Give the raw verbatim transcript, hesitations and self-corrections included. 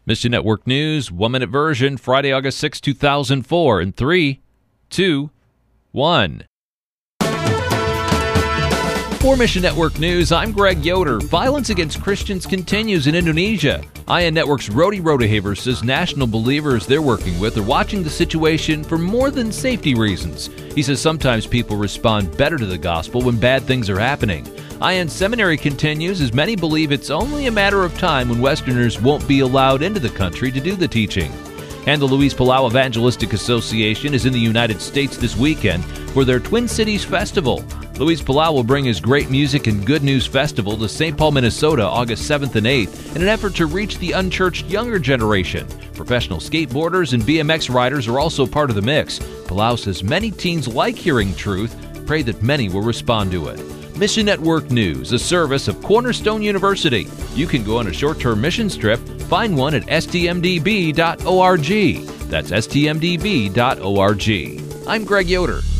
Mission Network News, one-minute version, Friday, August sixth, two thousand four, in three, two, one. For Mission Network News, I'm Greg Yoder. Violence against Christians continues in Indonesia. I N Network's Rodi Rodehaver says national believers they're working with are watching the situation for more than safety reasons. He says sometimes people respond better to the gospel when bad things are happening. I N Seminary continues as many believe it's only a matter of time when Westerners won't be allowed into the country to do the teaching. And the Luis Palau Evangelistic Association is in the United States this weekend for their Twin Cities Festival. Luis Palau will bring his Great Music and Good News Festival to Saint Paul, Minnesota, August seventh and eighth in an effort to reach the unchurched younger generation. Professional skateboarders and B M X riders are also part of the mix. Palau says many teens like hearing truth. Pray that many will respond to it. Mission Network News, a service of Cornerstone University. You can go on a short-term missions trip. Find one at S T M D B dot org. That's S T M D B dot org. I'm Greg Yoder.